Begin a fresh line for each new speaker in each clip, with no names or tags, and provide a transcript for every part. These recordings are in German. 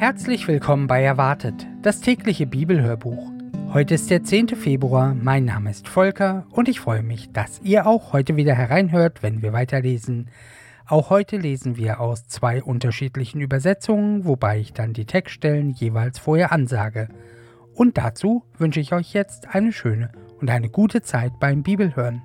Herzlich willkommen bei Erwartet, das tägliche Bibelhörbuch. Heute ist der 10. Februar, mein Name ist Volker und ich freue mich, dass ihr auch heute wieder hereinhört, wenn wir weiterlesen. Auch heute lesen wir aus 2 unterschiedlichen Übersetzungen, wobei ich dann die Textstellen jeweils vorher ansage. Und dazu wünsche ich euch jetzt eine schöne und eine gute Zeit beim Bibelhören.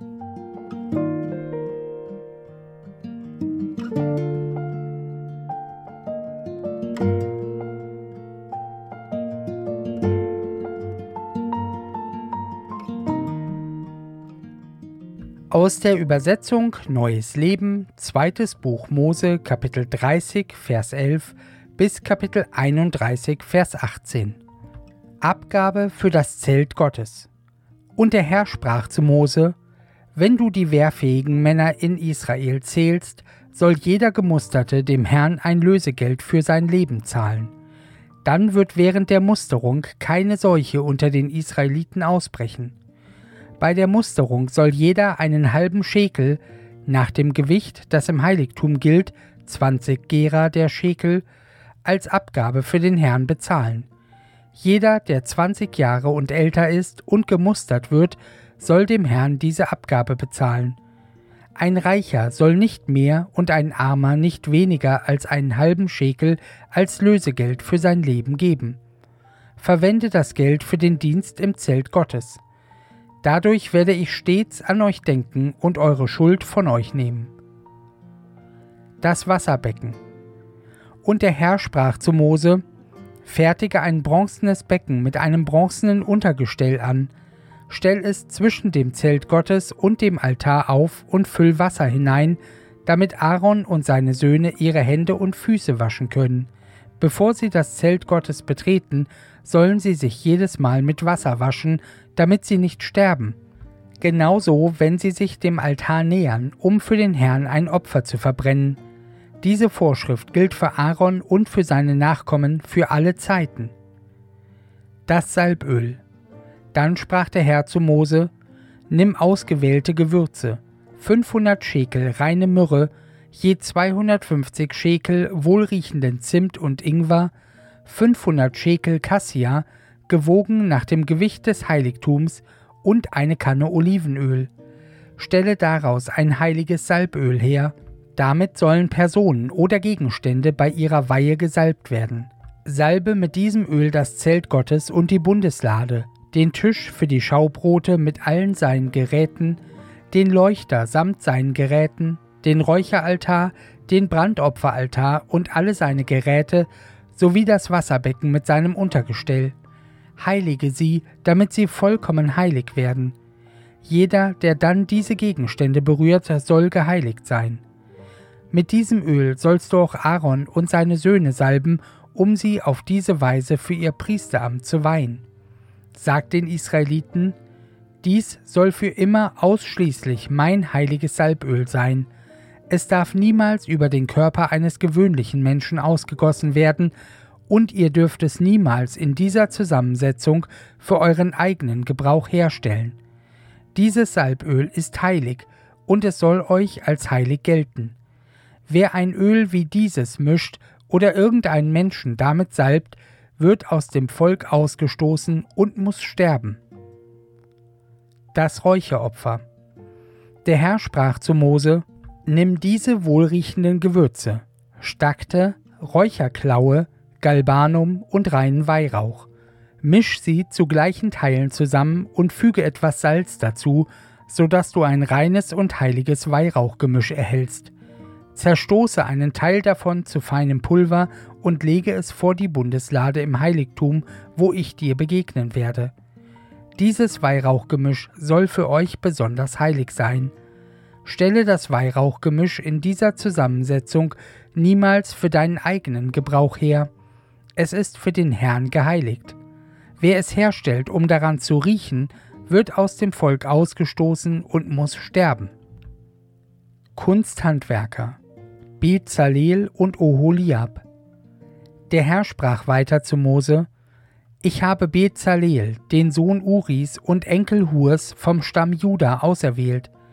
Aus der Übersetzung Neues Leben, 2. Buch Mose, Kapitel 30, Vers 11 bis Kapitel 31, Vers 18. Abgabe für das Zelt Gottes. Und der Herr sprach zu Mose: Wenn du die wehrfähigen Männer in Israel zählst, soll jeder Gemusterte dem Herrn ein Lösegeld für sein Leben zahlen. Dann wird während der Musterung keine Seuche unter den Israeliten ausbrechen. Bei der Musterung soll jeder einen halben Schekel, nach dem Gewicht, das im Heiligtum gilt, 20 Gera der Schekel, als Abgabe für den Herrn bezahlen. Jeder, der 20 Jahre und älter ist und gemustert wird, soll dem Herrn diese Abgabe bezahlen. Ein Reicher soll nicht mehr und ein Armer nicht weniger als einen halben Schekel als Lösegeld für sein Leben geben. Verwende das Geld für den Dienst im Zelt Gottes. Dadurch werde ich stets an euch denken und eure Schuld von euch nehmen. Das Wasserbecken. Und der Herr sprach zu Mose: Fertige ein bronzenes Becken mit einem bronzenen Untergestell an, stell es zwischen dem Zelt Gottes und dem Altar auf und füll Wasser hinein, damit Aaron und seine Söhne ihre Hände und Füße waschen können. Bevor sie das Zelt Gottes betreten, sollen sie sich jedes Mal mit Wasser waschen, damit sie nicht sterben. Genauso, wenn sie sich dem Altar nähern, um für den Herrn ein Opfer zu verbrennen. Diese Vorschrift gilt für Aaron und für seine Nachkommen für alle Zeiten. Das Salböl. Dann sprach der Herr zu Mose: Nimm ausgewählte Gewürze, 500 Schekel reine Myrrhe, je 250 Schekel wohlriechenden Zimt und Ingwer, 500 Schekel Kassia, gewogen nach dem Gewicht des Heiligtums, und eine Kanne Olivenöl. Stelle daraus ein heiliges Salböl her. Damit sollen Personen oder Gegenstände bei ihrer Weihe gesalbt werden. Salbe mit diesem Öl das Zelt Gottes und die Bundeslade, den Tisch für die Schaubrote mit allen seinen Geräten, den Leuchter samt seinen Geräten, den Räucheraltar, den Brandopferaltar und alle seine Geräte, sowie das Wasserbecken mit seinem Untergestell. Heilige sie, damit sie vollkommen heilig werden. Jeder, der dann diese Gegenstände berührt, soll geheiligt sein. Mit diesem Öl sollst du auch Aaron und seine Söhne salben, um sie auf diese Weise für ihr Priesteramt zu weihen. Sag den Israeliten: Dies soll für immer ausschließlich mein heiliges Salböl sein. Es darf niemals über den Körper eines gewöhnlichen Menschen ausgegossen werden, und ihr dürft es niemals in dieser Zusammensetzung für euren eigenen Gebrauch herstellen. Dieses Salböl ist heilig, und es soll euch als heilig gelten. Wer ein Öl wie dieses mischt oder irgendeinen Menschen damit salbt, wird aus dem Volk ausgestoßen und muss sterben. Das Räucheropfer. Der Herr sprach zu Mose: Nimm diese wohlriechenden Gewürze, Stakte, Räucherklaue, Galbanum und reinen Weihrauch. Misch sie zu gleichen Teilen zusammen und füge etwas Salz dazu, sodass du ein reines und heiliges Weihrauchgemisch erhältst. Zerstoße einen Teil davon zu feinem Pulver und lege es vor die Bundeslade im Heiligtum, wo ich dir begegnen werde. Dieses Weihrauchgemisch soll für euch besonders heilig sein. Stelle das Weihrauchgemisch in dieser Zusammensetzung niemals für deinen eigenen Gebrauch her. Es ist für den Herrn geheiligt. Wer es herstellt, um daran zu riechen, wird aus dem Volk ausgestoßen und muss sterben. Kunsthandwerker. Bezalel und Oholiab. Der Herr sprach weiter zu Mose: Ich habe Bezalel, den Sohn Uris und Enkel Hurs vom Stamm Juda auserwählt.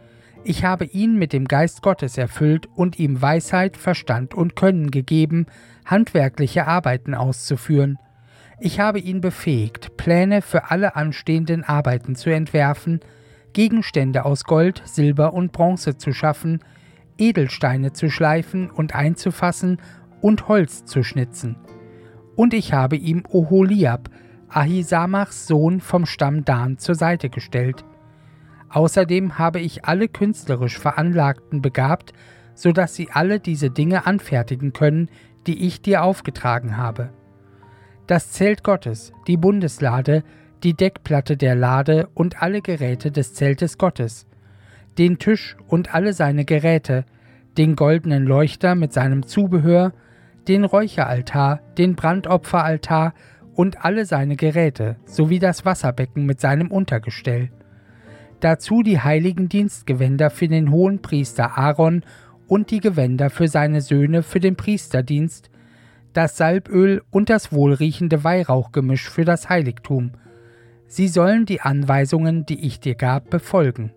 Ich habe ihn mit dem Geist Gottes erfüllt und ihm Weisheit, Verstand und Können gegeben, handwerkliche Arbeiten auszuführen. Ich habe ihn befähigt, Pläne für alle anstehenden Arbeiten zu entwerfen, Gegenstände aus Gold, Silber und Bronze zu schaffen, Edelsteine zu schleifen und einzufassen und Holz zu schnitzen. Und ich habe ihm Oholiab, Ahisamachs Sohn vom Stamm Dan, zur Seite gestellt. Außerdem habe ich alle künstlerisch Veranlagten begabt, so dass sie alle diese Dinge anfertigen können, die ich dir aufgetragen habe. Das Zelt Gottes, die Bundeslade, die Deckplatte der Lade und alle Geräte des Zeltes Gottes, den Tisch und alle seine Geräte, den goldenen Leuchter mit seinem Zubehör, den Räucheraltar, den Brandopferaltar und alle seine Geräte, sowie das Wasserbecken mit seinem Untergestell. Dazu die heiligen Dienstgewänder für den Hohenpriester Aaron und die Gewänder für seine Söhne für den Priesterdienst, das Salböl und das wohlriechende Weihrauchgemisch für das Heiligtum. Sie sollen die Anweisungen, die ich dir gab, befolgen.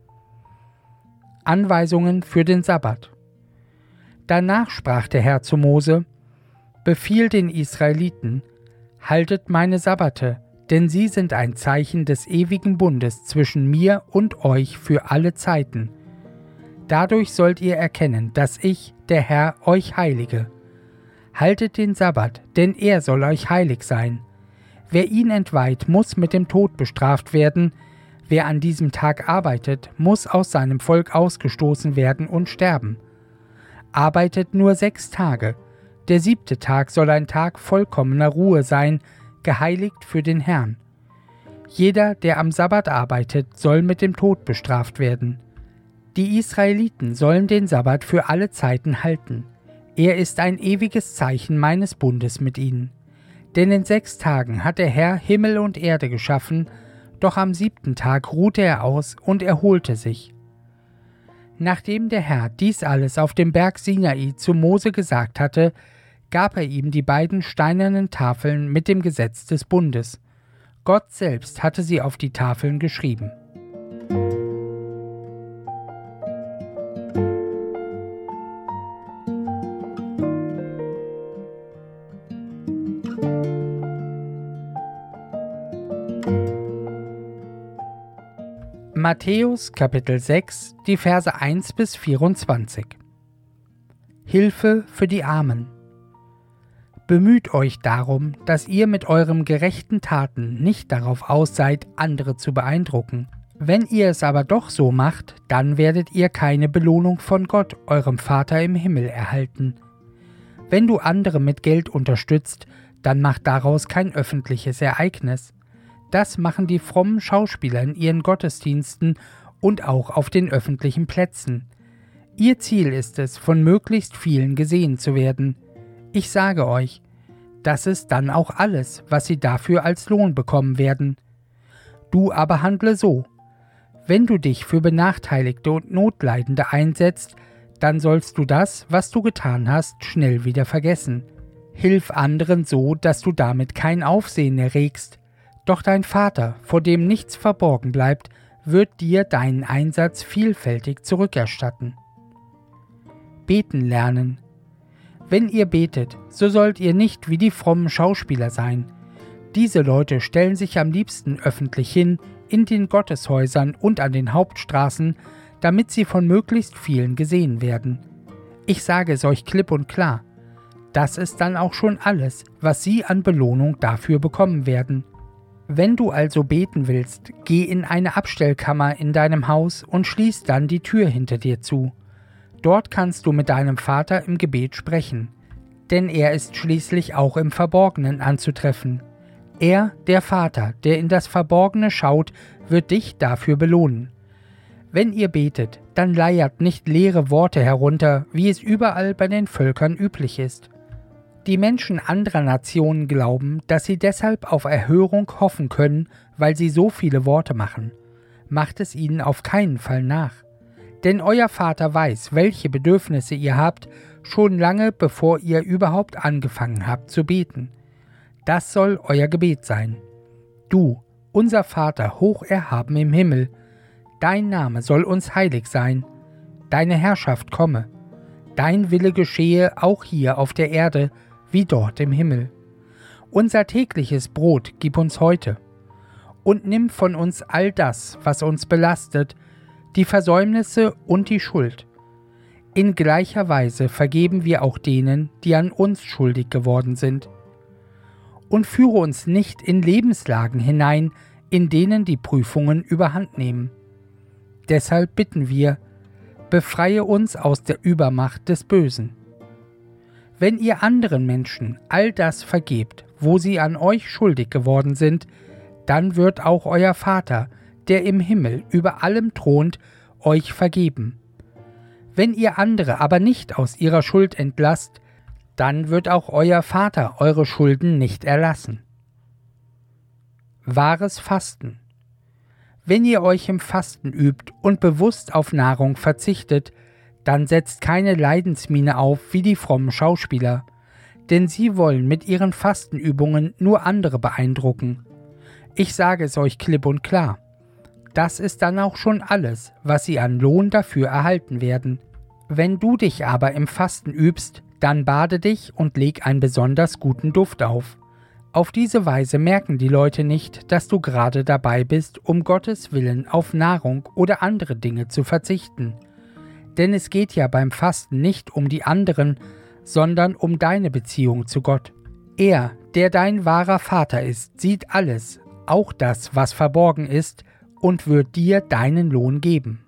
Anweisungen für den Sabbat. Danach sprach der Herr zu Mose: Befiehl den Israeliten: Haltet meine Sabbate, denn sie sind ein Zeichen des ewigen Bundes zwischen mir und euch für alle Zeiten. Dadurch sollt ihr erkennen, dass ich, der Herr, euch heilige. Haltet den Sabbat, denn er soll euch heilig sein. Wer ihn entweiht, muss mit dem Tod bestraft werden. Wer an diesem Tag arbeitet, muss aus seinem Volk ausgestoßen werden und sterben. Arbeitet nur 6 Tage. Der 7. Tag soll ein Tag vollkommener Ruhe sein, geheiligt für den Herrn. Jeder, der am Sabbat arbeitet, soll mit dem Tod bestraft werden. Die Israeliten sollen den Sabbat für alle Zeiten halten. Er ist ein ewiges Zeichen meines Bundes mit ihnen. Denn in 6 Tagen hat der Herr Himmel und Erde geschaffen, doch am 7. Tag ruhte er aus und erholte sich. Nachdem der Herr dies alles auf dem Berg Sinai zu Mose gesagt hatte, gab er ihm die beiden steinernen Tafeln mit dem Gesetz des Bundes. Gott selbst hatte sie auf die Tafeln geschrieben. Matthäus Kapitel 6, die Verse 1 bis 24. Hilfe für die Armen. Bemüht euch darum, dass ihr mit euren gerechten Taten nicht darauf aus seid, andere zu beeindrucken. Wenn ihr es aber doch so macht, dann werdet ihr keine Belohnung von Gott, eurem Vater im Himmel, erhalten. Wenn du andere mit Geld unterstützt, dann mach daraus kein öffentliches Ereignis. Das machen die frommen Schauspieler in ihren Gottesdiensten und auch auf den öffentlichen Plätzen. Ihr Ziel ist es, von möglichst vielen gesehen zu werden. Ich sage euch, das ist dann auch alles, was sie dafür als Lohn bekommen werden. Du aber handle so: Wenn du dich für Benachteiligte und Notleidende einsetzt, dann sollst du das, was du getan hast, schnell wieder vergessen. Hilf anderen so, dass du damit kein Aufsehen erregst. Doch dein Vater, vor dem nichts verborgen bleibt, wird dir deinen Einsatz vielfältig zurückerstatten. Beten lernen. Wenn ihr betet, so sollt ihr nicht wie die frommen Schauspieler sein. Diese Leute stellen sich am liebsten öffentlich hin, in den Gotteshäusern und an den Hauptstraßen, damit sie von möglichst vielen gesehen werden. Ich sage es euch klipp und klar: Das ist dann auch schon alles, was sie an Belohnung dafür bekommen werden. Wenn du also beten willst, geh in eine Abstellkammer in deinem Haus und schließ dann die Tür hinter dir zu. Dort kannst du mit deinem Vater im Gebet sprechen, denn er ist schließlich auch im Verborgenen anzutreffen. Er, der Vater, der in das Verborgene schaut, wird dich dafür belohnen. Wenn ihr betet, dann leiert nicht leere Worte herunter, wie es überall bei den Völkern üblich ist. Die Menschen anderer Nationen glauben, dass sie deshalb auf Erhörung hoffen können, weil sie so viele Worte machen. Macht es ihnen auf keinen Fall nach. Denn euer Vater weiß, welche Bedürfnisse ihr habt, schon lange bevor ihr überhaupt angefangen habt zu beten. Das soll euer Gebet sein. Du, unser Vater hoch erhaben im Himmel, Dein Name soll uns heilig sein, deine Herrschaft komme, dein Wille geschehe auch hier auf der Erde wie dort im Himmel. Unser tägliches Brot gib uns heute und nimm von uns all das, was uns belastet, die Versäumnisse und die Schuld. In gleicher Weise vergeben wir auch denen, die an uns schuldig geworden sind. Und führe uns nicht in Lebenslagen hinein, in denen die Prüfungen überhand nehmen. Deshalb bitten wir, befreie uns aus der Übermacht des Bösen. Wenn ihr anderen Menschen all das vergebt, wo sie an euch schuldig geworden sind, dann wird auch euer Vater, der im Himmel über allem thront, euch vergeben. Wenn ihr andere aber nicht aus ihrer Schuld entlasst, dann wird auch euer Vater eure Schulden nicht erlassen. Wahres Fasten. Wenn ihr euch im Fasten übt und bewusst auf Nahrung verzichtet, dann setzt keine Leidensmiene auf wie die frommen Schauspieler, denn sie wollen mit ihren Fastenübungen nur andere beeindrucken. Ich sage es euch klipp und klar, das ist dann auch schon alles, was sie an Lohn dafür erhalten werden. Wenn du dich aber im Fasten übst, dann bade dich und leg einen besonders guten Duft auf. Auf diese Weise merken die Leute nicht, dass du gerade dabei bist, um Gottes Willen auf Nahrung oder andere Dinge zu verzichten. Denn es geht ja beim Fasten nicht um die anderen, sondern um deine Beziehung zu Gott. Er, der dein wahrer Vater ist, sieht alles, auch das, was verborgen ist, und wird dir deinen Lohn geben.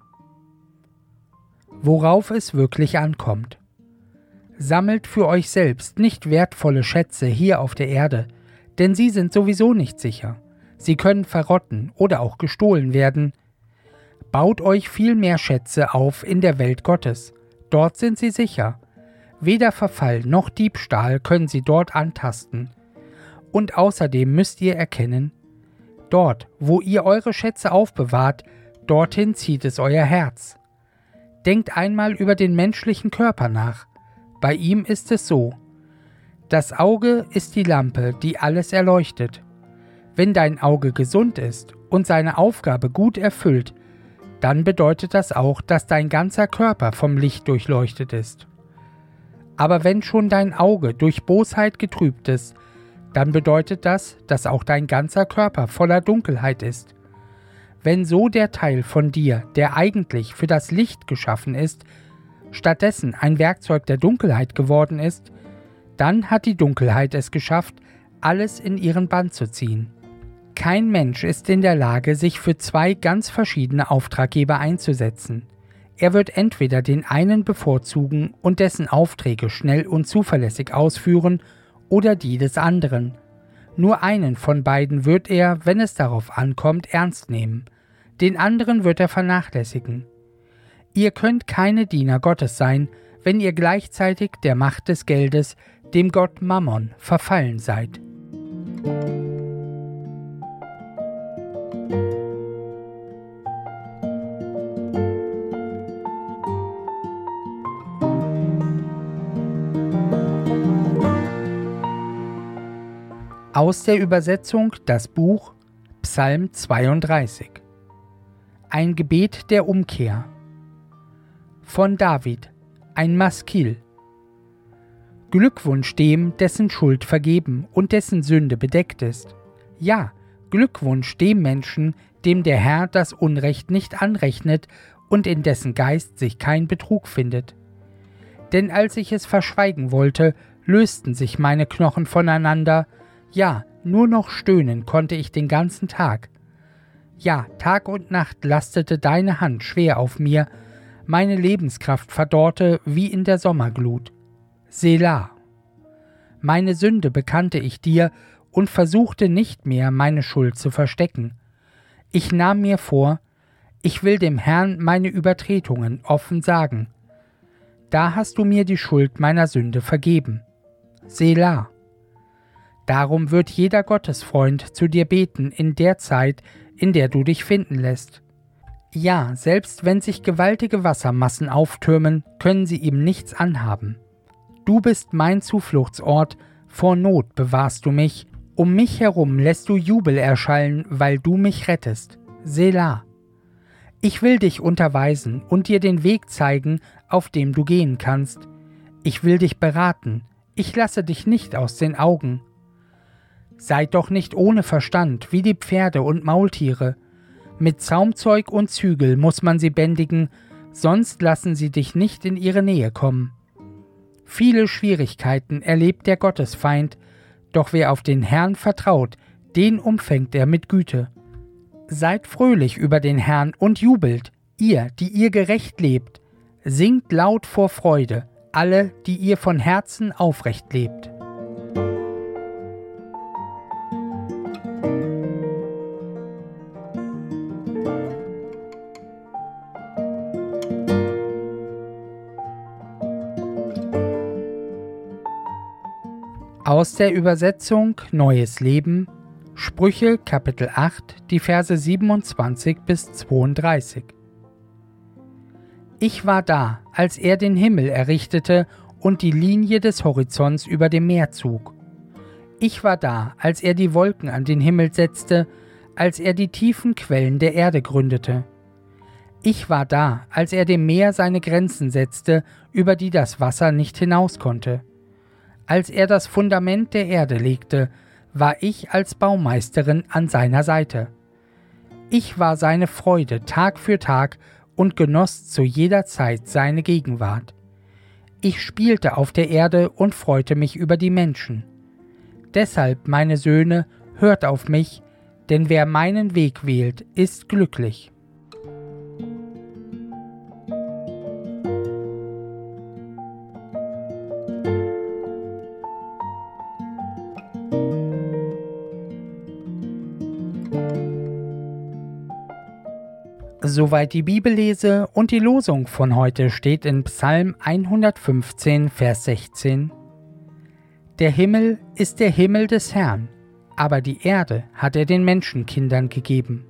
Worauf es wirklich ankommt. Sammelt für euch selbst nicht wertvolle Schätze hier auf der Erde, denn sie sind sowieso nicht sicher. Sie können verrotten oder auch gestohlen werden. Baut euch viel mehr Schätze auf in der Welt Gottes. Dort sind sie sicher. Weder Verfall noch Diebstahl können sie dort antasten. Und außerdem müsst ihr erkennen, dort, wo ihr eure Schätze aufbewahrt, dorthin zieht es euer Herz. Denkt einmal über den menschlichen Körper nach. Bei ihm ist es so: Das Auge ist die Lampe, die alles erleuchtet. Wenn dein Auge gesund ist und seine Aufgabe gut erfüllt, dann bedeutet das auch, dass dein ganzer Körper vom Licht durchleuchtet ist. Aber wenn schon dein Auge durch Bosheit getrübt ist, dann bedeutet das, dass auch dein ganzer Körper voller Dunkelheit ist. Wenn so der Teil von dir, der eigentlich für das Licht geschaffen ist, stattdessen ein Werkzeug der Dunkelheit geworden ist, dann hat die Dunkelheit es geschafft, alles in ihren Bann zu ziehen. Kein Mensch ist in der Lage, sich für zwei ganz verschiedene Auftraggeber einzusetzen. Er wird entweder den einen bevorzugen und dessen Aufträge schnell und zuverlässig ausführen, oder die des anderen. Nur einen von beiden wird er, wenn es darauf ankommt, ernst nehmen. Den anderen wird er vernachlässigen. Ihr könnt keine Diener Gottes sein, wenn ihr gleichzeitig der Macht des Geldes, dem Gott Mammon, verfallen seid. Aus der Übersetzung das Buch Psalm 32. Ein Gebet der Umkehr. Von David, ein Maskil. Glückwunsch dem, dessen Schuld vergeben und dessen Sünde bedeckt ist. Ja, Glückwunsch dem Menschen, dem der Herr das Unrecht nicht anrechnet und in dessen Geist sich kein Betrug findet. Denn als ich es verschweigen wollte, lösten sich meine Knochen voneinander. Ja, nur noch stöhnen konnte ich den ganzen Tag. Ja, Tag und Nacht lastete deine Hand schwer auf mir, meine Lebenskraft verdorrte wie in der Sommerglut. Selah. Meine Sünde bekannte ich dir und versuchte nicht mehr, meine Schuld zu verstecken. Ich nahm mir vor, ich will dem Herrn meine Übertretungen offen sagen. Da hast du mir die Schuld meiner Sünde vergeben. Selah. Darum wird jeder Gottesfreund zu dir beten in der Zeit, in der du dich finden lässt. Ja, selbst wenn sich gewaltige Wassermassen auftürmen, können sie ihm nichts anhaben. Du bist mein Zufluchtsort, vor Not bewahrst du mich, um mich herum lässt du Jubel erschallen, weil du mich rettest. Selah. Ich will dich unterweisen und dir den Weg zeigen, auf dem du gehen kannst. Ich will dich beraten, ich lasse dich nicht aus den Augen. Seid doch nicht ohne Verstand, wie die Pferde und Maultiere. Mit Zaumzeug und Zügel muss man sie bändigen, sonst lassen sie dich nicht in ihre Nähe kommen. Viele Schwierigkeiten erlebt der Gottesfeind, doch wer auf den Herrn vertraut, den umfängt er mit Güte. Seid fröhlich über den Herrn und jubelt, ihr, die ihr gerecht lebt. Singt laut vor Freude, alle, die ihr von Herzen aufrecht lebt. Aus der Übersetzung Neues Leben, Sprüche Kapitel 8, die Verse 27 bis 32. Ich war da, als er den Himmel errichtete und die Linie des Horizonts über dem Meer zog. Ich war da, als er die Wolken an den Himmel setzte, als er die tiefen Quellen der Erde gründete. Ich war da, als er dem Meer seine Grenzen setzte, über die das Wasser nicht hinaus konnte. Als er das Fundament der Erde legte, war ich als Baumeisterin an seiner Seite. Ich war seine Freude Tag für Tag und genoss zu jeder Zeit seine Gegenwart. Ich spielte auf der Erde und freute mich über die Menschen. Deshalb, meine Söhne, hört auf mich, denn wer meinen Weg wählt, ist glücklich. Soweit die Bibellese und die Losung von heute steht in Psalm 115, Vers 16. Der Himmel ist der Himmel des Herrn, aber die Erde hat er den Menschenkindern gegeben.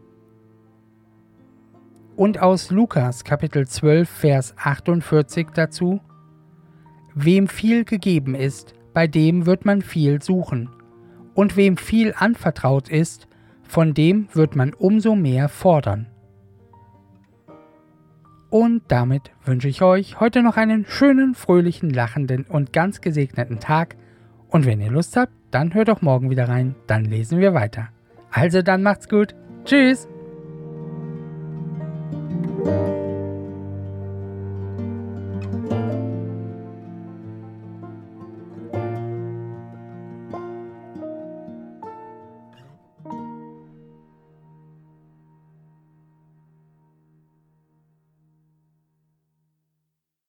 Und aus Lukas Kapitel 12, Vers 48 dazu: Wem viel gegeben ist, bei dem wird man viel suchen, und wem viel anvertraut ist, von dem wird man umso mehr fordern. Und damit wünsche ich euch heute noch einen schönen, fröhlichen, lachenden und ganz gesegneten Tag. Und wenn ihr Lust habt, dann hört doch morgen wieder rein, dann lesen wir weiter. Also dann macht's gut. Tschüss!